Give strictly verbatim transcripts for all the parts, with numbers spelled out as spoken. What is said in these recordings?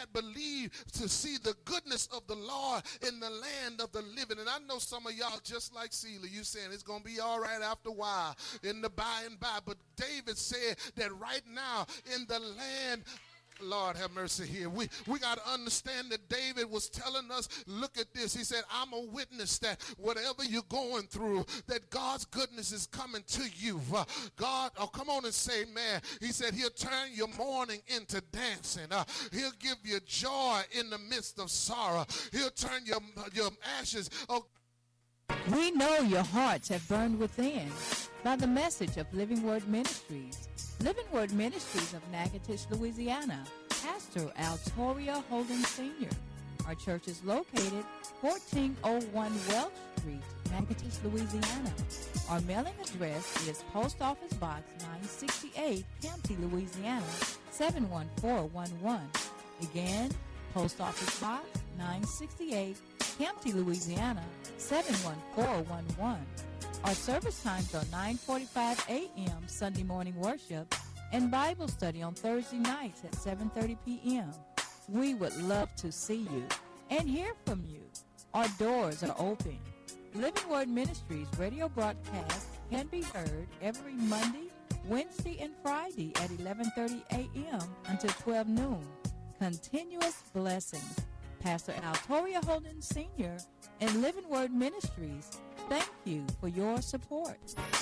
that believe to see the goodness of the Lord in the land of the living. And I know some of y'all just like Selah, you saying it's going to be all right after a while in the by and by. But David said that right now in the land, Lord have mercy here. We, we got to understand that David was telling us, look at this. He said, I'm a witness that whatever you're going through, that God's goodness is coming to you. Uh, God, oh, come on and say, man. He said he'll turn your mourning into dancing. Uh, he'll give you joy in the midst of sorrow. He'll turn your, your ashes. Oh. We know your hearts have burned within by the message of Living Word Ministries. Living Word Ministries of Natchitoches, Louisiana. Pastor Altoria Holden Senior Our church is located fourteen oh one Welch Street, Natchitoches, Louisiana. Our mailing address is Post Office Box nine sixty-eight, Campty, Louisiana, seven one four one one. Again, Post Office Box nine sixty-eight, Campty, Louisiana, seven one four one one. Our service times are nine forty-five a.m. Sunday morning worship and Bible study on Thursday nights at seven thirty p.m. We would love to see you and hear from you. Our doors are open. Living Word Ministries radio broadcast can be heard every Monday, Wednesday, and Friday at eleven thirty a.m. until twelve noon. Continuous blessings. Pastor Altoria Holden Senior and Living Word Ministries, thank you for your support.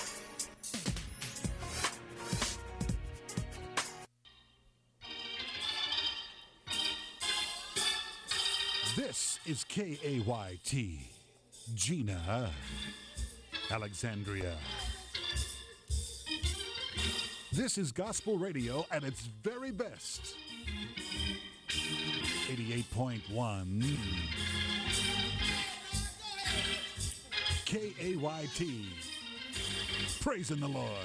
This is K A Y T, Gina, Alexandria. This is gospel radio at its very best. eighty-eight point one K A Y T, praising the Lord.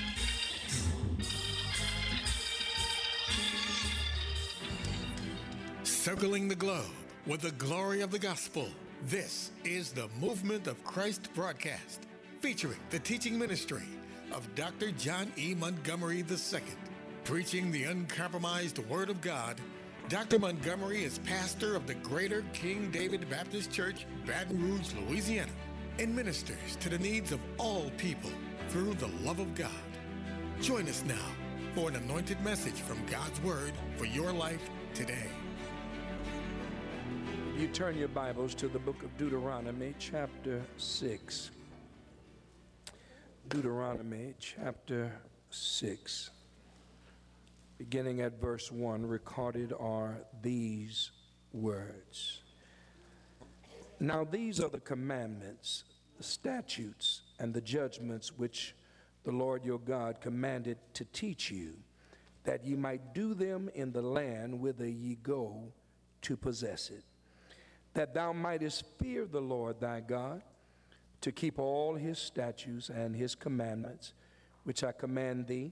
Circling the globe with the glory of the gospel. This is the Movement of Christ broadcast, featuring the teaching ministry of Doctor John E. Montgomery the Second. Preaching the uncompromised Word of God, Doctor Montgomery is pastor of the Greater King David Baptist Church, Baton Rouge, Louisiana, and ministers to the needs of all people through the love of God. Join us now for an anointed message from God's Word for your life today. You turn your Bibles to the book of Deuteronomy, chapter six. Deuteronomy, chapter six. Beginning at verse one, recorded are these words. Now these are the commandments, the statutes, and the judgments which the Lord your God commanded to teach you, that ye might do them in the land whither ye go to possess it, that thou mightest fear the Lord thy God, to keep all his statutes and his commandments, which I command thee,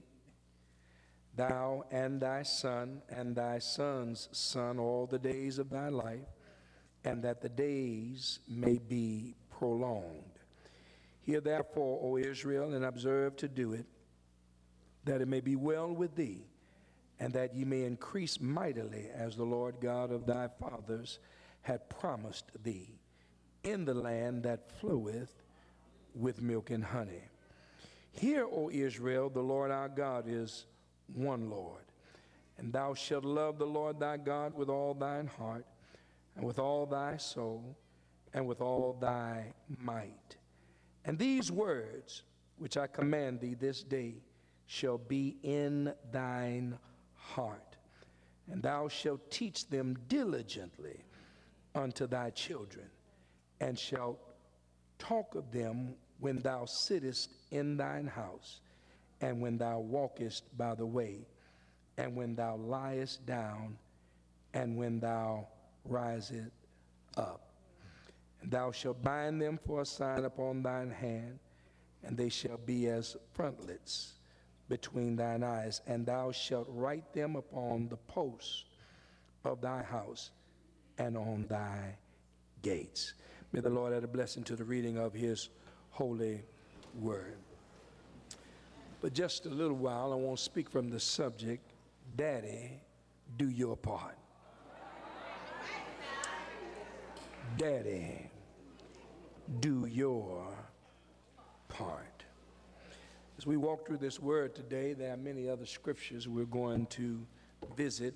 thou and thy son and thy son's son all the days of thy life, and that the days may be prolonged. Hear therefore, O Israel, and observe to do it, that it may be well with thee, and that ye may increase mightily, as the Lord God of thy fathers had promised thee, in the land that floweth with milk and honey. Hear, O Israel, the Lord our God is one Lord, and thou shalt love the Lord thy God with all thine heart, and with all thy soul, and with all thy might. And these words which I command thee this day shall be in thine heart, and thou shalt teach them diligently unto thy children, and shalt talk of them when thou sittest in thine house, and when thou walkest by the way, and when thou liest down, and when thou risest up. And thou shalt bind them for a sign upon thine hand, and they shall be as frontlets between thine eyes, and thou shalt write them upon the posts of thy house and on thy gates. May the Lord add a blessing to the reading of his holy word. But just a little while, I want to speak from the subject, Daddy, do your part. Daddy, do your part. As we walk through this word today, there are many other scriptures we're going to visit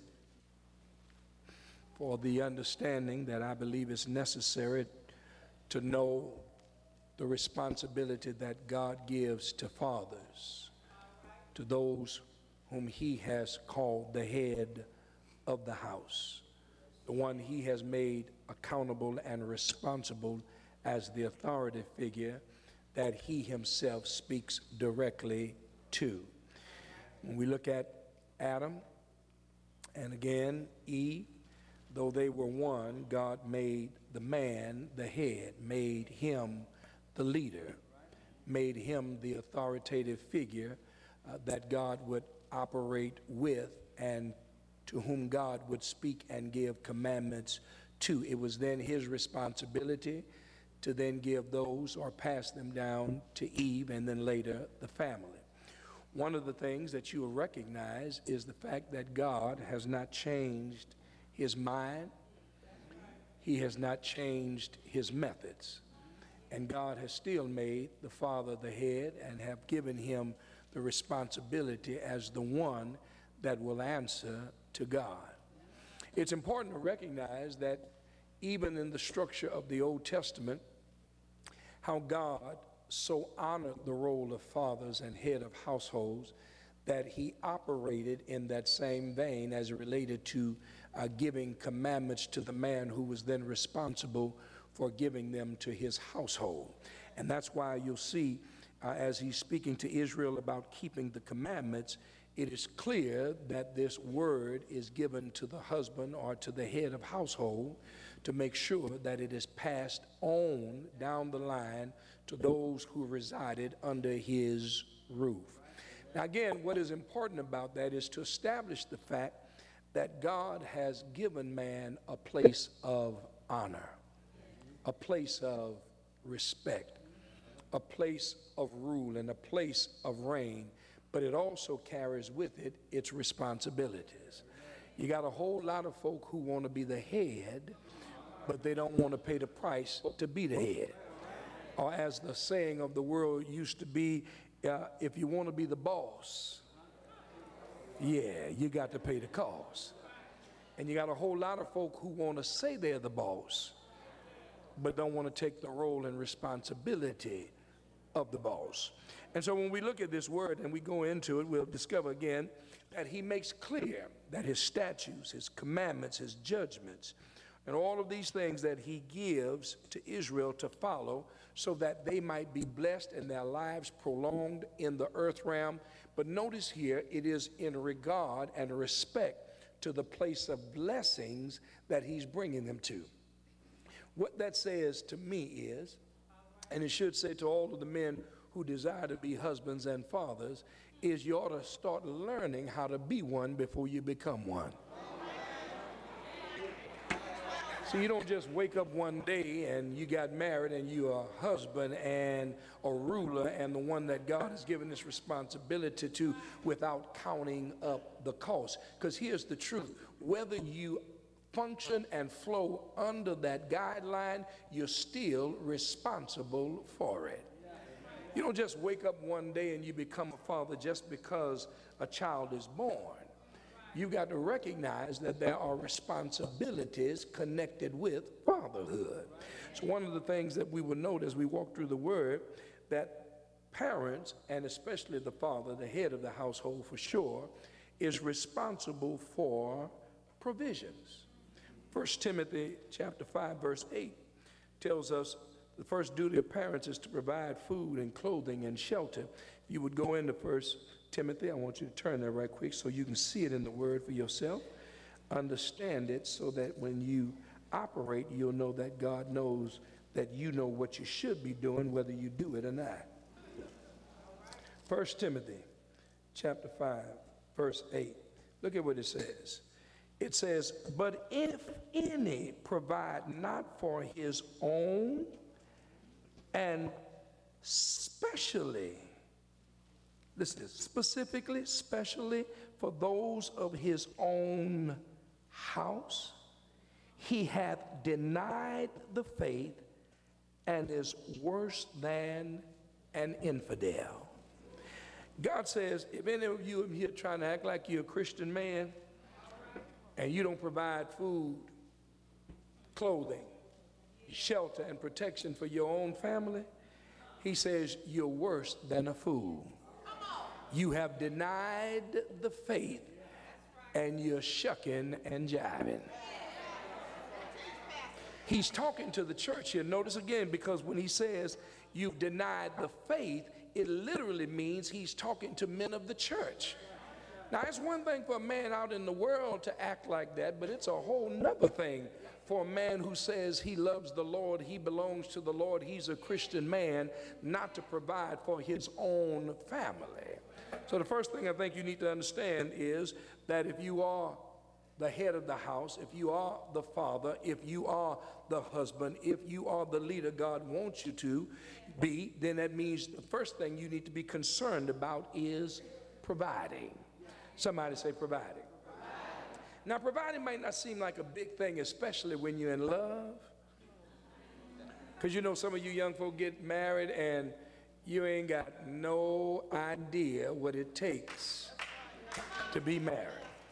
for the understanding that I believe is necessary to know the responsibility that God gives to fathers, to those whom he has called the head of the house, the one he has made accountable and responsible as the authority figure that he himself speaks directly to. When we look at Adam and again Eve, though they were one, God made the man the head, made him the leader, made him the authoritative figure uh, that God would operate with and to whom God would speak and give commandments to. It was then his responsibility to then give those or pass them down to Eve and then later the family. One of the things that you will recognize is the fact that God has not changed his mind. He has not changed his methods. And God has still made the father the head and have given him the responsibility as the one that will answer to God. It's important to recognize that even in the structure of the Old Testament, how God so honored the role of fathers and head of households that he operated in that same vein as it related to uh, giving commandments to the man who was then responsible for giving them to his household. And that's why you'll see uh, as he's speaking to Israel about keeping the commandments, it is clear that this word is given to the husband or to the head of household to make sure that it is passed on down the line to those who resided under his roof. Now again, what is important about that is to establish the fact that God has given man a place of honor, a place of respect, a place of rule, and a place of reign, but it also carries with it its responsibilities. You got a whole lot of folk who want to be the head, but they don't want to pay the price to be the head. Or as the saying of the world used to be, uh, if you want to be the boss, yeah, you got to pay the cost. And you got a whole lot of folk who want to say they're the boss, but don't want to take the role and responsibility of the boss. And so when we look at this word and we go into it, we'll discover again that he makes clear that his statutes, his commandments, his judgments, and all of these things that he gives to Israel to follow so that they might be blessed and their lives prolonged in the earth realm. But notice here, it is in regard and respect to the place of blessings that he's bringing them to. What that says to me is, and it should say to all of the men who desire to be husbands and fathers, is you ought to start learning how to be one before you become one. So you don't just wake up one day and you got married and you're a husband and a ruler and the one that God has given this responsibility to without counting up the cost. Because here's the truth. Whether you function and flow under that guideline, you're still responsible for it. You don't just wake up one day and you become a father just because a child is born. You've got to recognize that there are responsibilities connected with fatherhood. So one of the things that we will note as we walk through the word, that parents, and especially the father, the head of the household for sure, is responsible for provisions. First Timothy chapter five verse eight tells us the first duty of parents is to provide food and clothing and shelter. If you would go into First Timothy, I want you to turn there right quick so you can see it in the word for yourself. Understand it so that when you operate, you'll know that God knows that you know what you should be doing, whether you do it or not. First Timothy chapter five, verse eight. Look at what it says. It says, but if any provide not for his own, and specially, listen, specifically, specially for those of his own house, he hath denied the faith and is worse than an infidel. God says, if any of you are here trying to act like you're a Christian man and you don't provide food, clothing, shelter, and protection for your own family, he says you're worse than a fool. You have denied the faith and you're shucking and jiving. He's talking to the church here. Notice again, because when he says you've denied the faith, it literally means he's talking to men of the church. Now, it's one thing for a man out in the world to act like that, but it's a whole nother thing for a man who says he loves the Lord, he belongs to the Lord, he's a Christian man, not to provide for his own family. So the first thing I think you need to understand is that if you are the head of the house, if you are the father, if you are the husband, if you are the leader God wants you to be, then that means the first thing you need to be concerned about is providing. Somebody say providing. Providing. Now, providing might not seem like a big thing, especially when you're in love. Because you know some of you young folk get married and you ain't got no idea what it takes to be married.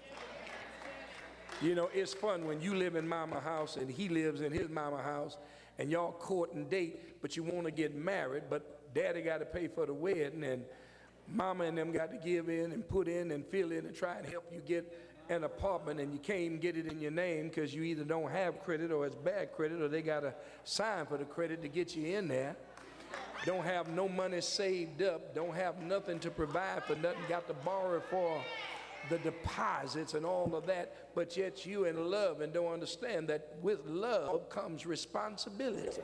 You know, it's fun when you live in mama house and he lives in his mama house and y'all court and date, but you want to get married, but daddy got to pay for the wedding and mama and them got to give in and put in and fill in and try and help you get an apartment, and you can't even get it in your name because you either don't have credit or it's bad credit or they got to sign for the credit to get you in there. Don't have no money saved up, don't have nothing to provide for nothing, got to borrow for the deposits and all of that, but yet you in love and don't understand that with love comes responsibility.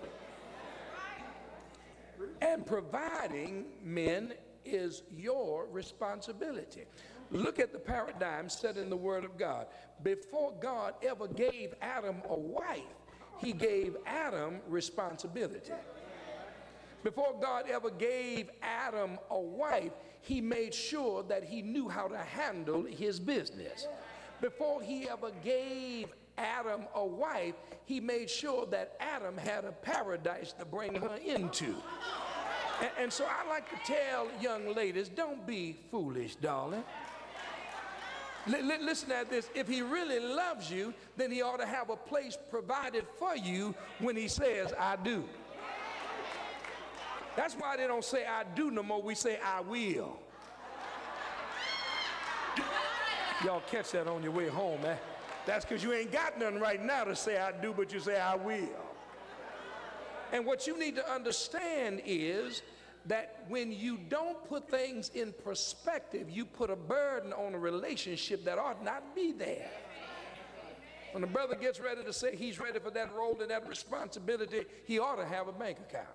And providing, men, is your responsibility. Look at the paradigm set in the Word of God. Before God ever gave Adam a wife, he gave Adam responsibility. Before God ever gave Adam a wife, he made sure that he knew how to handle his business. Before he ever gave Adam a wife, he made sure that Adam had a paradise to bring her into. And, and so I like to tell young ladies, don't be foolish, darling. L- l- listen at this. If he really loves you, then he ought to have a place provided for you when he says, I do. That's why they don't say I do no more. We say I will. Y'all catch that on your way home, man. That's because you ain't got nothing right now to say I do, but you say I will. And what you need to understand is that when you don't put things in perspective, you put a burden on a relationship that ought not be there. When a brother gets ready to say he's ready for that role and that responsibility, he ought to have a bank account.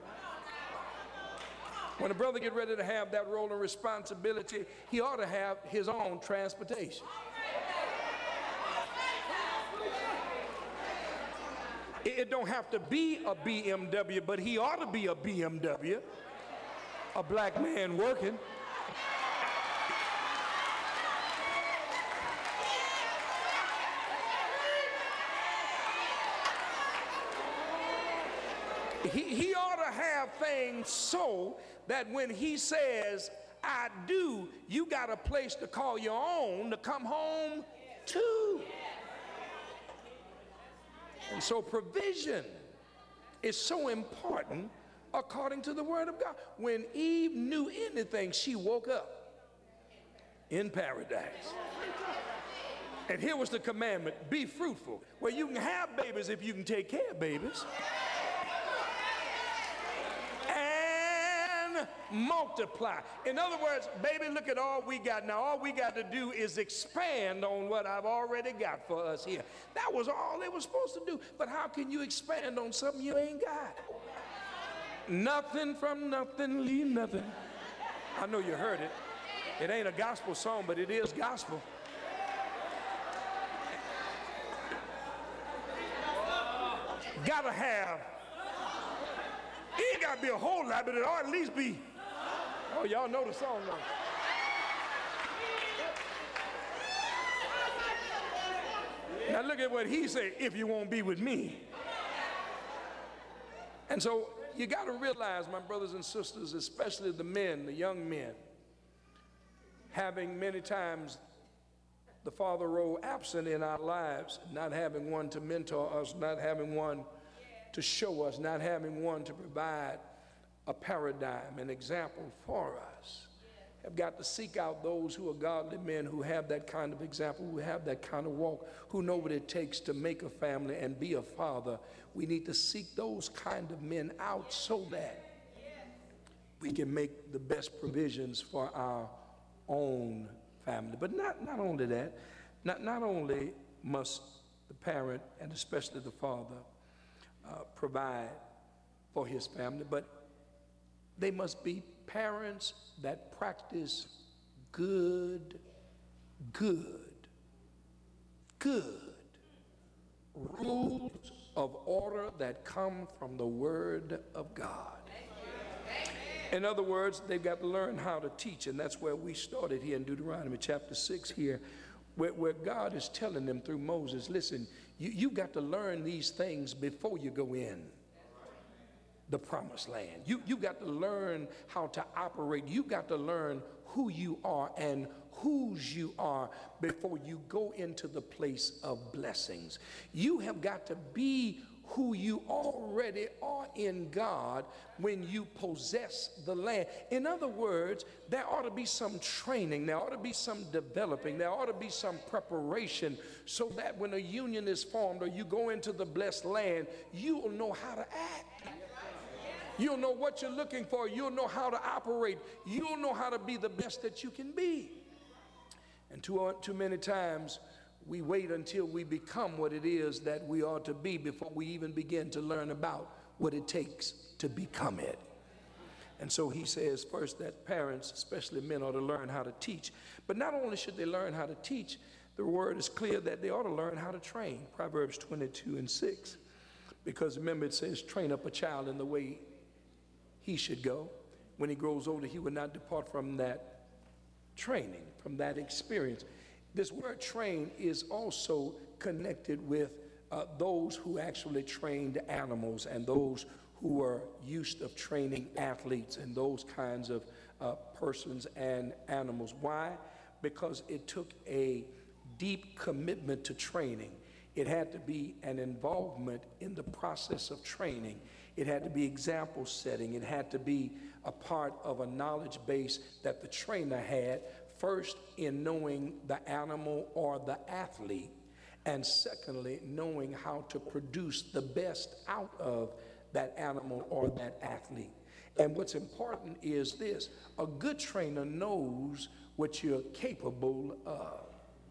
When a brother gets ready to have that role and responsibility, he ought to have his own transportation. It don't have to be a B M W, but he ought to be a B M W, a black man working. He, he ought to have things so that when he says, I do, you got a place to call your own to come home to. And so provision is so important according to the Word of God. When Eve knew anything, she woke up in paradise. And here was the commandment, be fruitful. Well, you can have babies if you can take care of babies. And multiply. In other words, baby, look at all we got. Now, all we got to do is expand on what I've already got for us here. That was all they were supposed to do. But how can you expand on something you ain't got? Nothing from nothing, leave nothing. I know you heard it. It ain't a gospel song, but it is gospel. Gotta have. It ain't gotta be a whole lot, but it ought at least be. Oh, y'all know the song now. Now Now look at what he said, if you won't be with me. And so you got to realize, my brothers and sisters, especially the men, the young men, having many times the father role absent in our lives, not having one to mentor us, not having one to show us, not having one to provide a paradigm, an example for us, have got to seek out those who are godly men who have that kind of example, who have that kind of walk, who know what it takes to make a family and be a father. We need to seek those kind of men out so that we can make the best provisions for our own family. But not, not only that, not, not only must the parent, and especially the father, uh, provide for his family, but they must be parents that practice good, good, good rules of order that come from the Word of God. In other words, they've got to learn how to teach, and that's where we started here in Deuteronomy chapter six here, where, where God is telling them through Moses, listen, you, you've got to learn these things before you go in the promised land. You, you got to learn how to operate. You got to learn who you are and whose you are before you go into the place of blessings. You have got to be who you already are in God when you possess the land. In other words, there ought to be some training, there ought to be some developing, there ought to be some preparation so that when a union is formed or you go into the blessed land, you'll know how to act. You'll know what you're looking for. You'll know how to operate. You'll know how to be the best that you can be. And too, too many times, we wait until we become what it is that we ought to be before we even begin to learn about what it takes to become it. And so he says first that parents, especially men, ought to learn how to teach. But not only should they learn how to teach, the word is clear that they ought to learn how to train. Proverbs twenty-two and six. Because remember, it says, train up a child in the way he should go. When he grows older, he will not depart from that training, from that experience. This word train is also connected with uh, those who actually trained animals and those who were used of training athletes and those kinds of uh, persons and animals. Why? Because it took a deep commitment to training. It had to be an involvement in the process of training. It had to be example setting. It had to be a part of a knowledge base that the trainer had, first in knowing the animal or the athlete, and secondly, knowing how to produce the best out of that animal or that athlete. And what's important is this: a good trainer knows what you're capable of.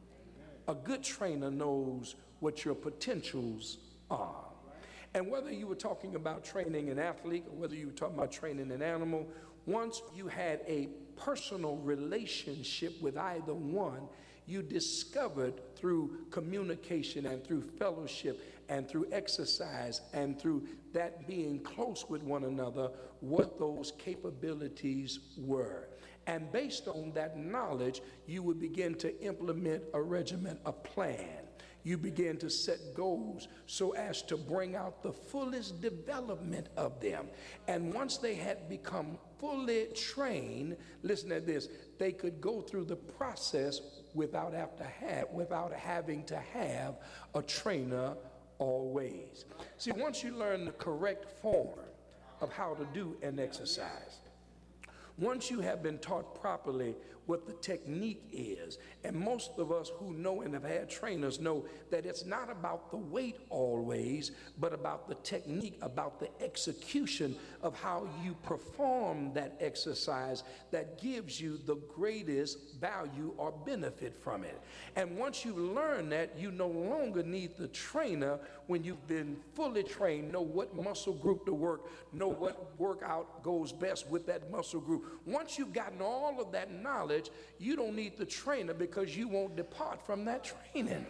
A good trainer knows what your potentials are. And whether you were talking about training an athlete or whether you were talking about training an animal, once you had a personal relationship with either one, you discovered through communication and through fellowship and through exercise and through that being close with one another what those capabilities were. And based on that knowledge, you would begin to implement a regimen, a plan. You begin to set goals so as to bring out the fullest development of them. And once they had become fully trained, listen to this, they could go through the process without, have to have, without having to have a trainer always. See, once you learn the correct form of how to do an exercise, once you have been taught properly what the technique is, and most of us who know and have had trainers know that it's not about the weight always, but about the technique, about the execution of how you perform that exercise that gives you the greatest value or benefit from it. And once you learn that, you no longer need the trainer when you've been fully trained, know what muscle group to work, know what workout goes best with that muscle group. Once you've gotten all of that knowledge, you don't need the trainer because you won't depart from that training.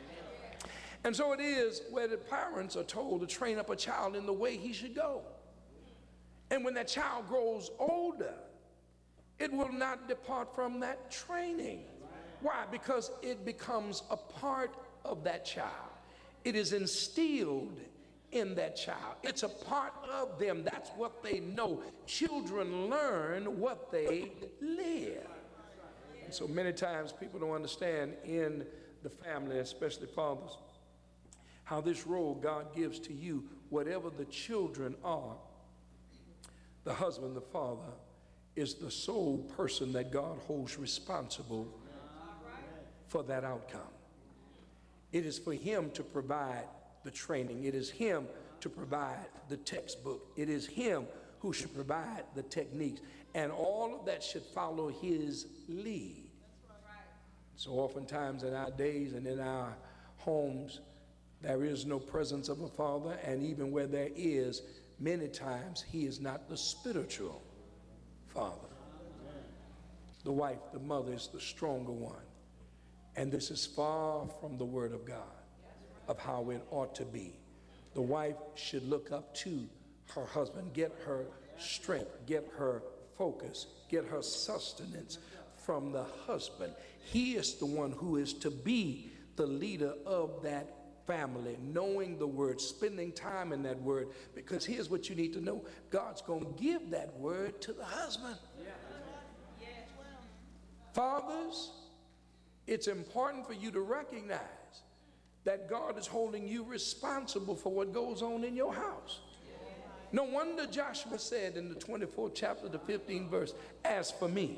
And so it is where the parents are told to train up a child in the way he should go. And when that child grows older, it will not depart from that training. Why? Because it becomes a part of that child. It is instilled in that child. It's a part of them. That's what they know. Children learn what they live. And so many times people don't understand in the family, especially fathers, how this role God gives to you, whatever the children are, the husband, the father, is the sole person that God holds responsible for that outcome. It is for him to provide the training. It is him to provide the textbook. It is him who should provide the techniques. And all of that should follow his lead. So oftentimes in our days and in our homes, there is no presence of a father, and even where there is, many times he is not the spiritual father. The wife, the mother, is the stronger one. And this is far from the word of God, of how it ought to be. The wife should look up to her husband, get her strength, get her focus, get her sustenance from the husband. He is the one who is to be the leader of that family, knowing the word, spending time in that word, because here's what you need to know. God's going to give that word to the husband. Fathers, it's important for you to recognize that God is holding you responsible for what goes on in your house. No wonder Joshua said in the twenty-fourth chapter, the fifteenth verse, as for me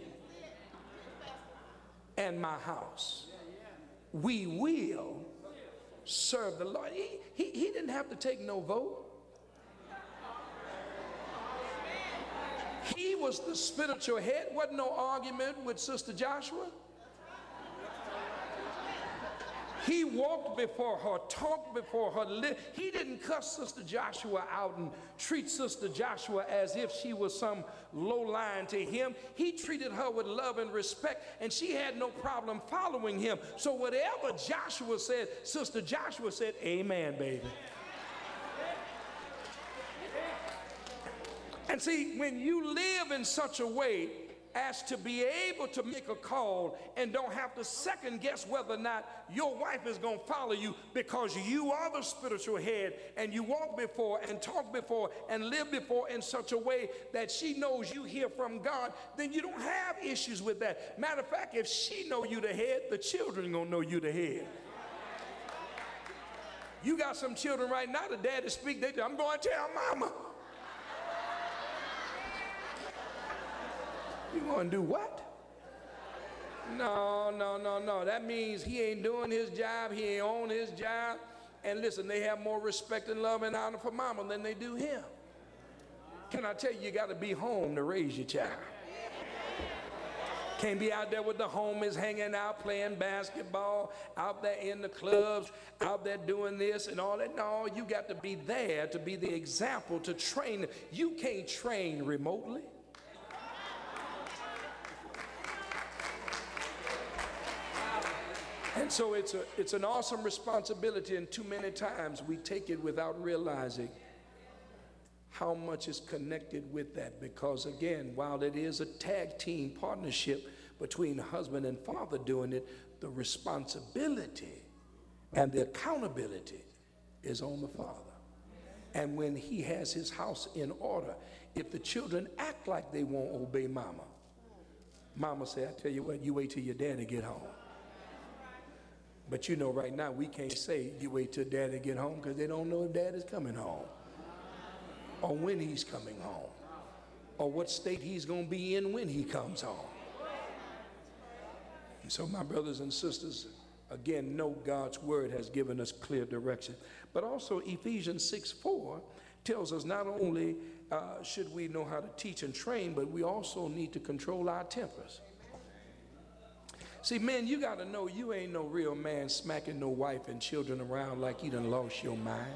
and my house, we will serve the Lord. He, he, he didn't have to take no vote. He was the spiritual head. Wasn't no argument with Sister Joshua. He walked before her, talked before her. Li- he didn't cuss Sister Joshua out and treat Sister Joshua as if she was some low line to him. He treated her with love and respect, and she had no problem following him. So whatever Joshua said, Sister Joshua said, amen, baby. And see, when you live in such a way as to be able to make a call and don't have to second guess whether or not your wife is going to follow you, because you are the spiritual head and you walk before and talk before and live before in such a way that she knows you hear from God, then you don't have issues with that. Matter of fact, if she know you the head, the children going to know you the head. You got some children right now, the daddy speak, they, I'm going to tell mama. You going to do what? No, no, no, no. That means he ain't doing his job. He ain't on his job. And listen, they have more respect and love and honor for mama than they do him. Can I tell you, you got to be home to raise your child. Can't be out there with the homies hanging out, playing basketball, out there in the clubs, out there doing this and all that. No, you got to be there to be the example, to train. You can't train remotely. And so it's, a, it's an awesome responsibility, and too many times we take it without realizing how much is connected with that. Because again, while it is a tag team partnership between husband and father doing it, the responsibility and the accountability is on the father. And when he has his house in order, if the children act like they won't obey mama, mama say, I tell you what, you wait till your daddy get home. But you know, right now, we can't say you wait till daddy get home, because they don't know if dad is coming home, or when he's coming home, or what state he's going to be in when he comes home. And so my brothers and sisters, again, know God's word has given us clear direction. But also Ephesians six four tells us not only uh, should we know how to teach and train, but we also need to control our tempers. See, men, you got to know you ain't no real man smacking no wife and children around like you done lost your mind.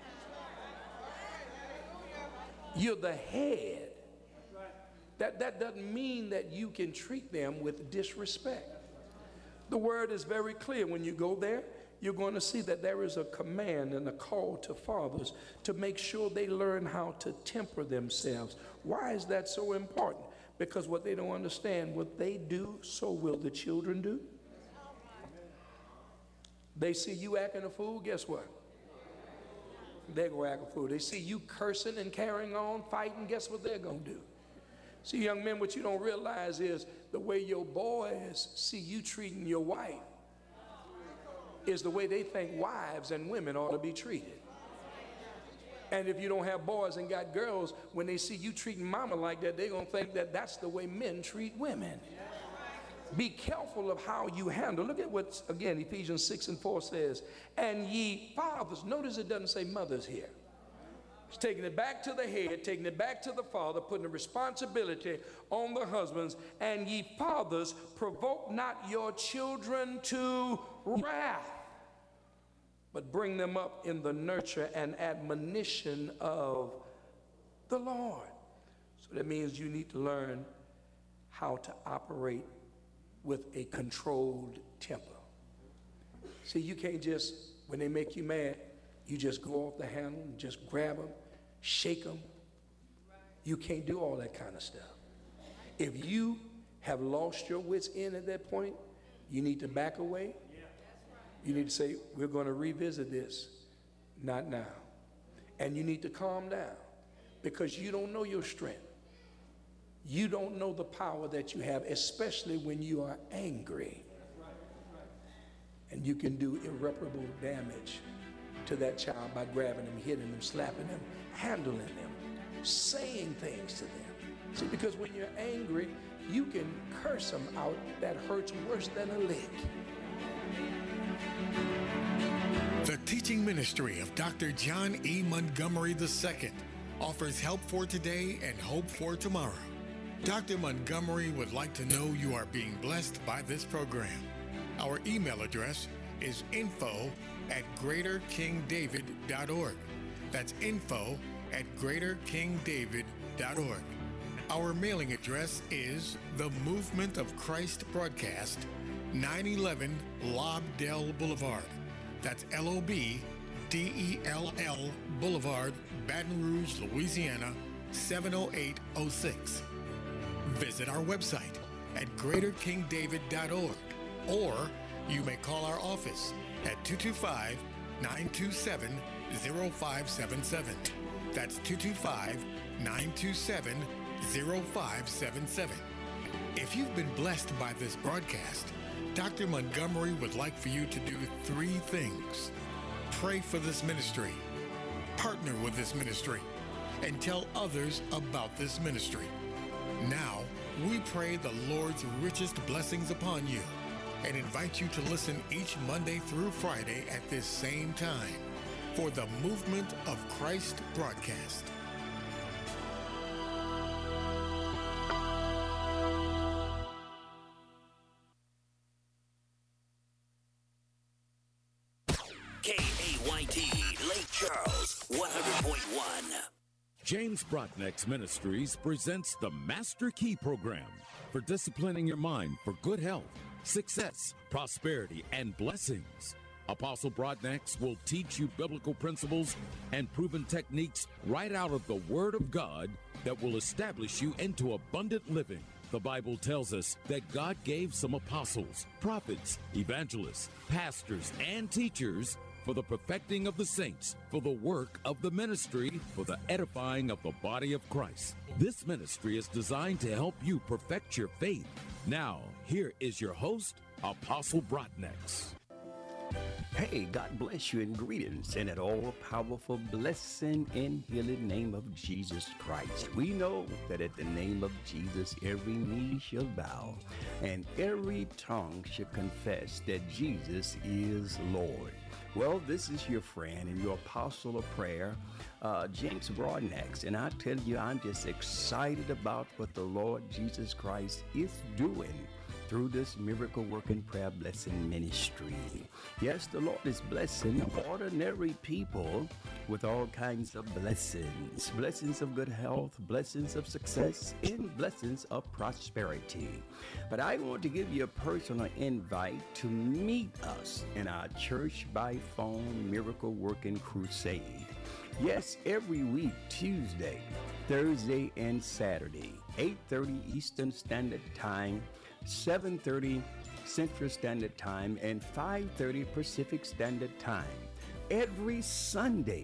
You're the head. That, that doesn't mean that you can treat them with disrespect. The word is very clear. When you go there, you're going to see that there is a command and a call to fathers to make sure they learn how to temper themselves. Why is that so important? Because what they don't understand, what they do, so will the children do. They see you acting a fool, guess what? they're going to act a fool. They see you cursing and carrying on, fighting, guess what they're going to do? See, young men, what you don't realize is the way your boys see you treating your wife is the way they think wives and women ought to be treated. And if you don't have boys and got girls, when they see you treating mama like that, they're going to think that that's the way men treat women. Be careful of how you handle. Look at what, again, Ephesians six and four says. And ye fathers, notice it doesn't say mothers here. It's taking it back to the head, taking it back to the father, putting the responsibility on the husbands. And ye fathers, provoke not your children to wrath, but bring them up in the nurture and admonition of the Lord. So that means you need to learn how to operate with a controlled temper. See, you can't just, when they make you mad, you just go off the handle and just grab them, shake them. You can't do all that kind of stuff. If you have lost your wits in at that point, you need to back away. You need to say, we're going to revisit this, not now. And you need to calm down because you don't know your strength. You don't know the power that you have, especially when you are angry. And you can do irreparable damage to that child by grabbing them, hitting them, slapping them, handling them, saying things to them. See, because when you're angry, you can curse them out. That hurts worse than a lick. The teaching ministry of Doctor John E. Montgomery the Second offers help for today and hope for tomorrow. Doctor Montgomery would like to know you are being blessed by this program. Our email address is info at greater king david dot org. That's info at greater king david dot org. Our mailing address is The Movement of Christ Broadcast, nine eleven Lobdell Boulevard. That's L O B D E L L Boulevard, Baton Rouge, Louisiana, seven oh eight oh six. Visit our website at greater king david dot org, or you may call our office at two two five, nine two seven, zero five seven seven. That's two two five, nine two seven, zero five seven seven. If you've been blessed by this broadcast, Doctor Montgomery would like for you to do three things. Pray for this ministry, partner with this ministry, and tell others about this ministry. Now, we pray the Lord's richest blessings upon you and invite you to listen each Monday through Friday at this same time for the Movement of Christ broadcast. K A Y T, Lake Charles, one hundred point one. James Brotnex Ministries presents the Master Key Program for disciplining your mind for good health, success, prosperity, and blessings. Apostle Brotnex will teach you biblical principles and proven techniques right out of the Word of God that will establish you into abundant living. The Bible tells us that God gave some apostles, prophets, evangelists, pastors, and teachers for the perfecting of the saints, for the work of the ministry, for the edifying of the body of Christ. This ministry is designed to help you perfect your faith. Now, here is your host, Apostle Brotnex. Hey, God bless you and greetings in that all-powerful, blessing and healing name of Jesus Christ. We know that at the name of Jesus, every knee shall bow and every tongue shall confess that Jesus is Lord. Well, this is your friend and your apostle of prayer, uh, James Brotnex, and I tell you, I'm just excited about what the Lord Jesus Christ is doing through this miracle working prayer blessing ministry. Yes, the Lord is blessing ordinary people with all kinds of blessings, blessings of good health, blessings of success, and blessings of prosperity. But I want to give you a personal invite to meet us in our church by phone miracle working crusade. Yes, every week, Tuesday, Thursday, and Saturday, eight thirty Eastern Standard Time, seven thirty Central Standard Time, and five thirty Pacific Standard Time. Every Sunday,